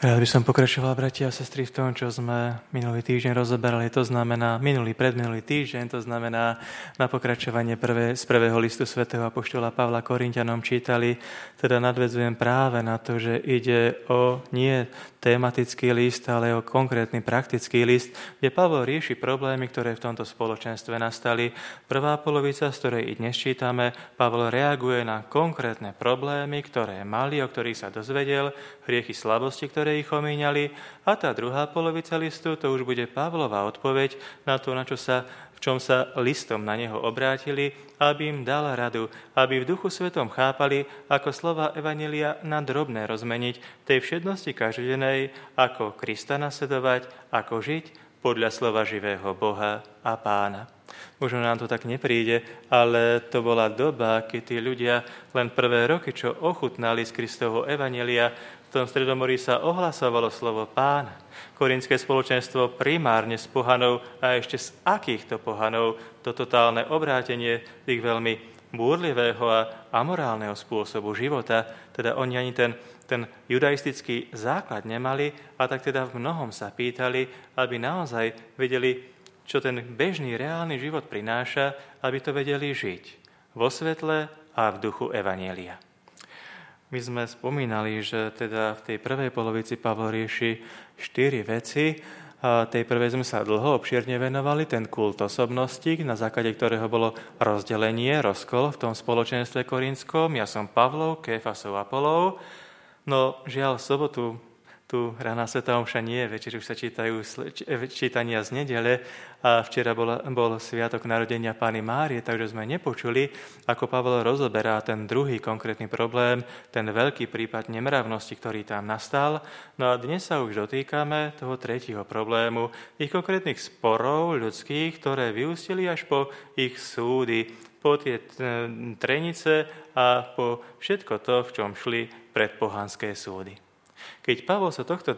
Rád by som pokračoval, bratia a sestry, v tom, čo sme minulý týždeň rozoberali. To znamená predminulý týždeň, to znamená na pokračovanie z prvého listu svätého apoštola Pavla Korinťanom čítali. Teda nadväzujem práve na to, že ide o nie tematický list, ale o konkrétny praktický list, kde Pavol rieši problémy, ktoré v tomto spoločenstve nastali. Prvá polovica, z ktorej i dnes čítame, Pavol reaguje na konkrétne problémy, ktoré mali, o ktorých sa dozvedel, hriechy, slabosti, ktoré ich omíňali, a tá druhá polovica listu, to už bude Pavlova odpoveď na to, v čom sa listom na neho obrátili, aby im dala radu, aby v Duchu Svetom chápali, ako slova Evanjelia na drobné rozmeniť, tej všednosti každodennej, ako Krista nasledovať, ako žiť podľa slova živého Boha a Pána. Možno nám to tak nepríde, ale to bola doba, keď tí ľudia len prvé roky, čo ochutnali z Kristovho Evanjelia, v tom Stredomorí sa ohlasovalo slovo Pána. Korintské spoločenstvo primárne z pohanov a ešte z akýchto pohanov to totálne obrátenie tých veľmi búrlivého a amorálneho spôsobu života, teda oni ani ten judaistický základ nemali, a tak teda v mnohom sa pýtali, aby naozaj vedeli, čo ten bežný, reálny život prináša, aby to vedeli žiť vo svetle a v duchu Evanjelia. My sme spomínali, že teda v tej prvej polovici Pavol rieši 4 veci. A tej prvej sme sa dlho obšírne venovali, ten kult osobnosti, na základe ktorého bolo rozdelenie, rozkol v tom spoločenstve korintskom. Ja som Pavlov, Kéfasov, Apolov. No žiaľ, v sobotu tu rána svätá omša nie, večer už sa čítajú čítania z nedele a včera bol sviatok narodenia Panny Márie, takže sme nepočuli, ako Pavol rozoberá ten druhý konkrétny problém, ten veľký prípad nemravnosti, ktorý tam nastal. No a dnes sa už dotýkame toho tretieho problému, ich konkrétnych sporov ľudských, ktoré vyústili až po ich súdy, po tie trenice a po všetko to, v čom šli pred pohanské súdy. Keď Pavol sa tohto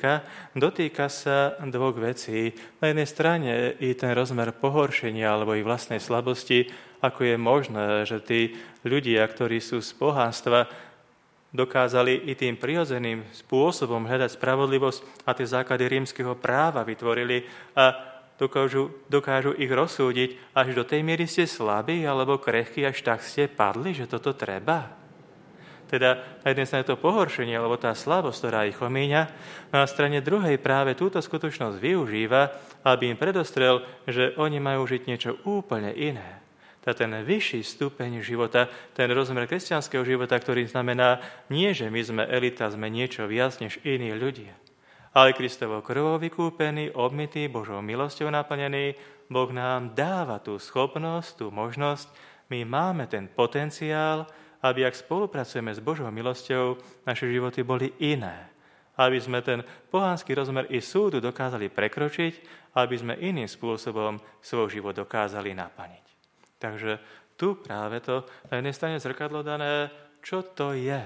dotýka sa dvoch vecí. Na jednej strane i ten rozmer pohoršenia alebo ich vlastnej slabosti, ako je možné, že tí ľudia, ktorí sú z pohanstva, dokázali i tým prirodzeným spôsobom hľadať spravodlivosť a tie základy rímskeho práva vytvorili a dokážu ich rozsúdiť, až do tej miery ste slabí alebo krehkí, až tak ste padli, že toto treba. Teda na jednej strane to pohoršenie, alebo tá slabosť, ktorá ich omíňa, na strane druhej práve túto skutočnosť využíva, aby im predostrel, že oni majú žiť niečo úplne iné. Ten vyšší stupeň života, ten rozmer kresťanského života, ktorý znamená nie, že my sme elita, sme niečo viac než iní ľudia, ale Kristovo krvou vykúpený, obmytý, Božou milosťou naplnený, Boh nám dáva tú schopnosť, tú možnosť, my máme ten potenciál, aby ak spolupracujeme s Božou milosťou, naše životy boli iné. Aby sme ten pohanský rozmer i súdu dokázali prekročiť, aby sme iným spôsobom svoj život dokázali naplniť. Takže tu práve to na jednej strane zrkadlo dané, čo to je,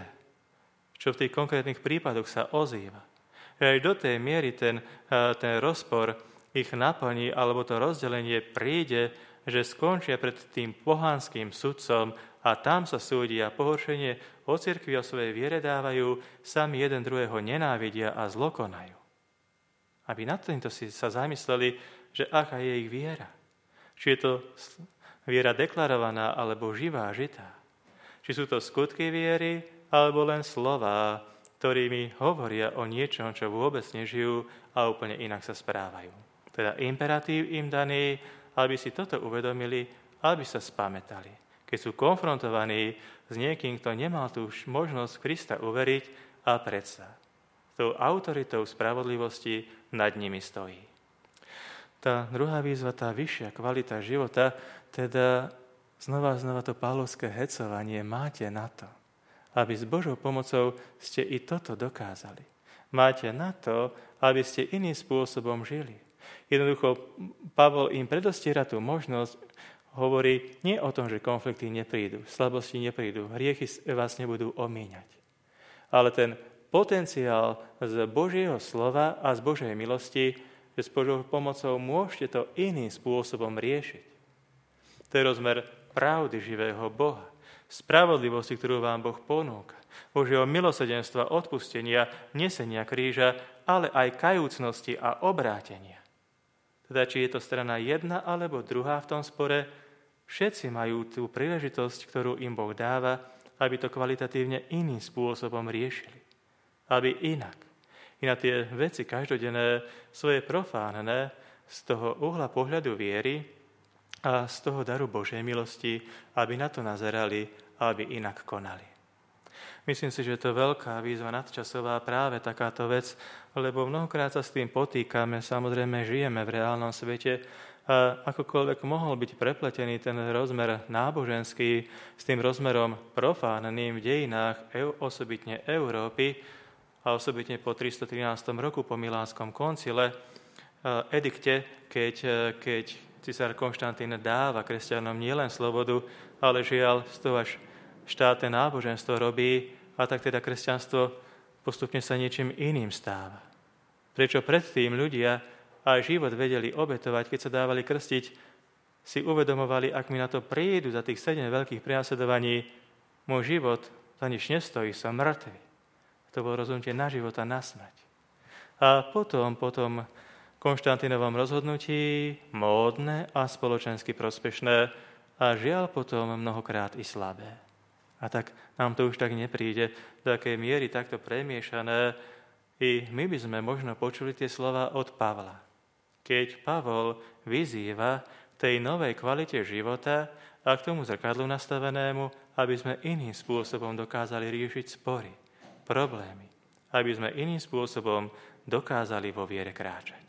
čo v tých konkrétnych prípadoch sa ozýva. Aj do tej miery ten rozpor ich naplní, alebo to rozdelenie príde, že skončia pred tým pohanským sudcom a tam sa súdia pohoršenie, o cirkvi, o svojej viere dávajú, sami jeden druhého nenávidia a zlokonajú. Aby nad týmto si sa zamysleli, že aká je ich viera. Či je to viera deklarovaná, alebo živá, žitá. Či sú to skutky viery, alebo len slová, ktorými hovoria o niečom, čo vôbec nežijú a úplne inak sa správajú. Teda imperatív im daný, aby si toto uvedomili, aby sa spamätali. Keď sú konfrontovaní s niekým, kto nemal tú možnosť Krista uveriť a predsa s tou autoritou spravodlivosti nad nimi stojí. Tá druhá výzva, tá vyššia kvalita života, teda znova to pavlovské hecovanie, máte na to, aby s Božou pomocou ste i toto dokázali. Máte na to, aby ste iným spôsobom žili. Jednoducho, Pavol im predostiera tú možnosť, hovorí nie o tom, že konflikty neprídu, slabosti neprídu, hriechy vás nebudú omíňať. Ale ten potenciál z Božieho slova a z Božej milosti, že s Božou pomocou môžete to iným spôsobom riešiť. To je rozmer pravdy živého Boha, spravodlivosti, ktorú vám Boh ponúka. Božieho milosrdenstva, odpustenia, nesenia kríža, ale aj kajúcnosti a obrátenia. Teda, či je to strana jedna alebo druhá v tom spore, všetci majú tú príležitosť, ktorú im Boh dáva, aby to kvalitatívne iným spôsobom riešili. Aby inak. I na tie veci každodenné, svoje profánne, z toho uhla pohľadu viery a z toho daru Božej milosti, aby na to nazerali a aby inak konali. Myslím si, že je to veľká výzva nadčasová práve takáto vec, lebo mnohokrát sa s tým potýkame, samozrejme žijeme v reálnom svete a akokoľvek mohol byť prepletený ten rozmer náboženský s tým rozmerom profánnym v dejinách osobitne Európy a osobitne po 313 roku po Milánskom koncile, edikte, keď cisár Konštantín dáva kresťanom nielen slobodu, ale žiaľ z toho až štátne náboženstvo robí, a tak teda kresťanstvo postupne sa niečím iným stáva. Prečo predtým ľudia aj život vedeli obetovať, keď sa dávali krstiť, si uvedomovali, ak mi na to prídu za tých 7 veľkých prenasledovaní, môj život za nič nestojí, som mŕtvy. To bolo rozhodnutie na život a na smrť. A potom Konštantínovom rozhodnutí módne a spoločensky prospešné a žiaľ potom mnohokrát i slabé. A tak nám to už tak nepríde, do akej miery takto premiešané. I my by sme možno počuli tie slova od Pavla. Keď Pavol vyzýva tej novej kvalite života a k tomu zrkadlu nastavenému, aby sme iným spôsobom dokázali riešiť spory, problémy, aby sme iným spôsobom dokázali vo viere kráčať.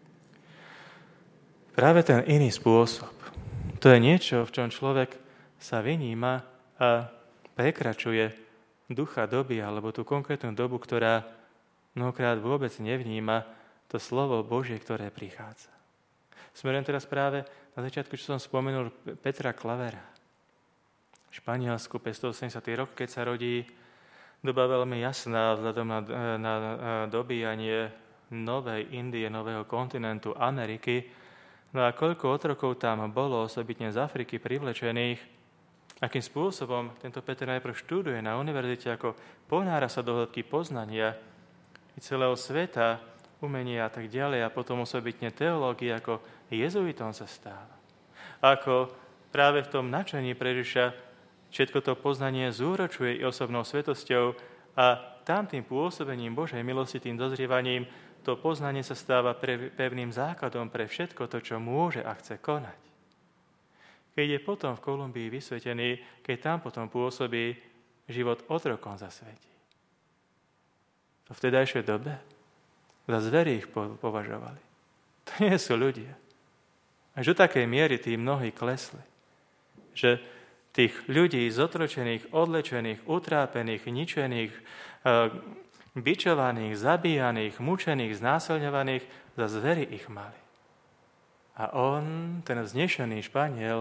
Práve ten iný spôsob, to je niečo, v čom človek sa vyníma a prekračuje ducha doby alebo tú konkrétnu dobu, ktorá mnohokrát vôbec nevníma to slovo Božie, ktoré prichádza. Smerujem teraz práve na začiatku, čo som spomenul, Petra Klavera. V Španielsku 580. rok, keď sa rodí, doba veľmi jasná vzhľadom na dobíjanie novej Indie, nového kontinentu Ameriky. No a koľko otrokov tam bolo, osobitne z Afriky privlečených, akým spôsobom tento Peter najprv študuje na univerzite, ako ponára sa do hĺbky poznania i celého sveta, umenia a tak ďalej, a potom osobitne teológie, ako jezuitom sa stáva. Ako práve v tom nadšení pre Ježiša všetko to poznanie zúročuje i osobnou svetosťou a tam tým pôsobením Božej milosti, tým dozrievaním, to poznanie sa stáva pevným základom pre všetko to, čo môže a chce konať. Keď je potom v Kolumbii vysvetený, keď tam potom pôsobí, život otrokom zasvetí. To v vtedajšej dobe za zvery ich považovali. To nie sú ľudia. Až do takej miery tí mnohí klesli, že tých ľudí zotročených, odlečených, utrápených, ničených, bičovaných, zabíjaných, mučených, znásilňovaných, za zvery ich mali. A on, ten vznešený Španiel,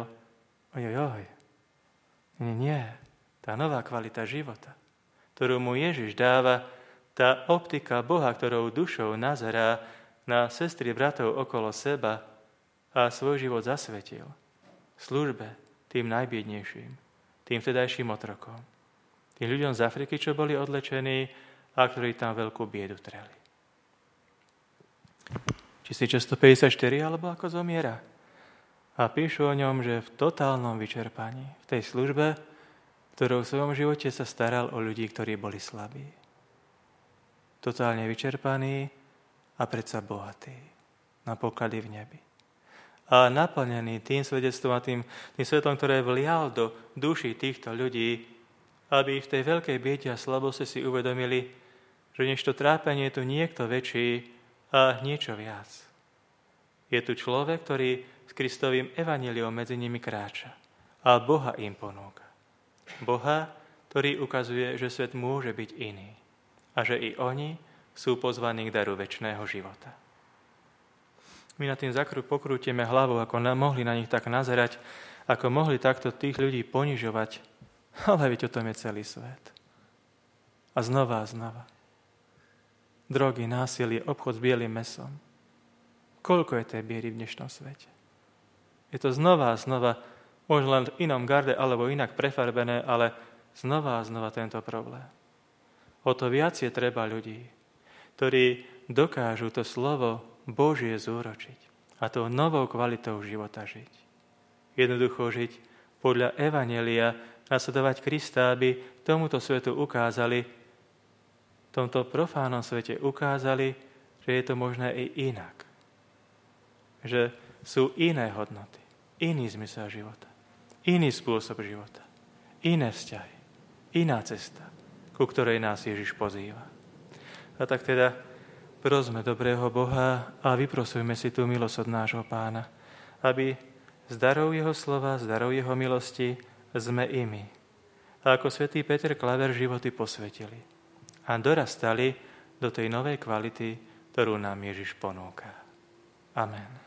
nie, tá nová kvalita života, ktorú mu Ježiš dáva, tá optika Boha, ktorou dušou nazerá na sestry bratov okolo seba a svoj život zasvetil v službe tým najbiednejším, tým vtedajším otrokom, tým ľuďom z Afriky, čo boli odlečení a ktorí tam veľkú biedu treli. 1654 alebo ako zomiera. A píšu o ňom, že v totálnom vyčerpaní, v tej službe, ktorou v svojom živote sa staral o ľudí, ktorí boli slabí. Totálne vyčerpaný a predsa bohatý na poklady v nebi. A naplnený tým svedectvom a tým svetlom, ktoré vlial do duší týchto ľudí, aby v tej veľkej biede a slabosti si uvedomili, že než to trápenie je tu niekto väčší a niečo viac. Je tu človek, ktorý s Kristovým evanjeliom medzi nimi kráča a Boha im ponúka. Boha, ktorý ukazuje, že svet môže byť iný a že i oni sú pozvaní k daru večného života. My nad tým pokrútime hlavou, ako mohli na nich tak nazerať, ako mohli takto tých ľudí ponižovať, ale veď o tom je celý svet. A znova. Drogy, násilie, obchod s bielým mesom. Koľko je tej biedy v dnešnom svete? Je to znova, možno len v inom garde alebo inak prefarbené, ale znova tento problém. O to viac je treba ľudí, ktorí dokážu to slovo Božie zúročiť a tou novou kvalitou života žiť. Jednoducho žiť podľa evanjelia, nasledovať Krista, aby tomuto svetu ukázali, v tomto profánnom svete ukázali, že je to možné i inak. Že sú iné hodnoty, iný zmysel života, iný spôsob života, iné vzťahy, iná cesta, ku ktorej nás Ježiš pozýva. A tak teda prosme dobrého Boha a vyprosujme si tú milosť od nášho Pána, aby z darov jeho slova, z darov jeho milosti sme i my. A ako svätý Peter Klaver životy posvetili a dorastali do tej novej kvality, ktorú nám Ježiš ponúka. Amen.